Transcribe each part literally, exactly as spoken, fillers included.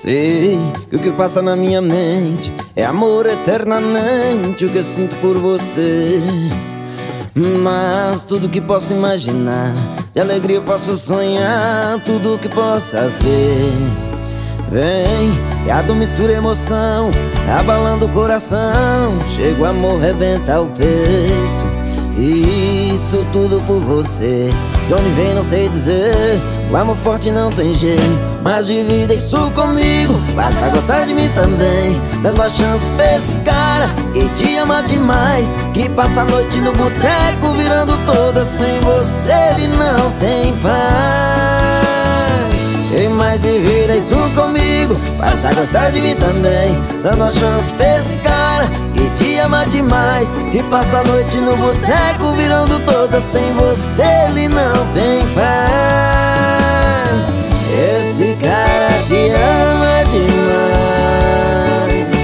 Sei que o que passa na minha mente é amor eternamente, o que eu sinto por você. Mas tudo que posso imaginar, de alegria eu posso sonhar, tudo que possa ser. Vem, e a dor mistura emoção, abalando o coração, chega o amor, rebenta o peito. Isso tudo por você, de onde vem não sei dizer, o amor forte não tem jeito, mas divida isso comigo, faça gostar de mim também, dando a chance pra esse cara que te ama demais, que passa a noite no boteco virando toda, sem você ele não tem paz. Ei, mas divida isso comigo, faça gostar de mim também, dando a chance pra esse cara que te ama demais, que passa a noite no boteco virando toda, sem você ele não tem paz. Esse cara te ama demais.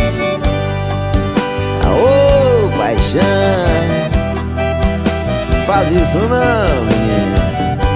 Aô, paixão, faz isso não, menina.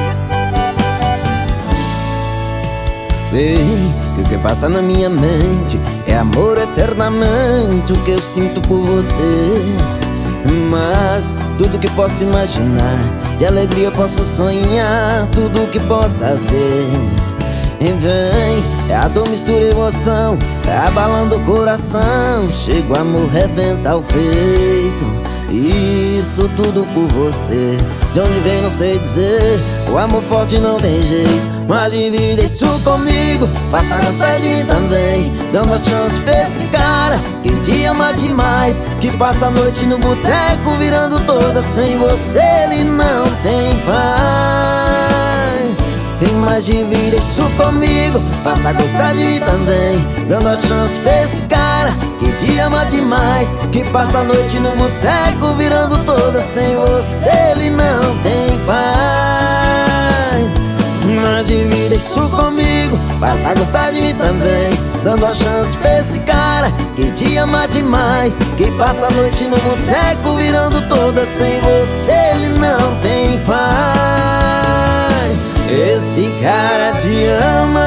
Sei que o que passa na minha mente é amor eternamente, o que eu sinto por você. Mas tudo que posso imaginar, de alegria eu posso sonhar, tudo que possa ser. E vem, é a dor mistura emoção, é abalando o coração, chega o amor, rebenta o peito. Isso tudo por você, de onde vem não sei dizer, o amor forte não tem jeito, mas divida isso comigo, faça gostar de mim também, dando a chance pra esse cara que te ama demais, que passa a noite no boteco virando toda, sem você ele não tem paz. Tem mais, divida isso comigo, faça gostar de mim também, dando a chance pra esse cara que te ama demais, que passa a noite no boteco virando toda, sem você ele não tem paz. Mas divida isso comigo, faça gostar de mim também, dando a chance pra esse cara que te ama demais, que passa a noite no boteco virando toda, sem você ele não tem paz. Esse cara te ama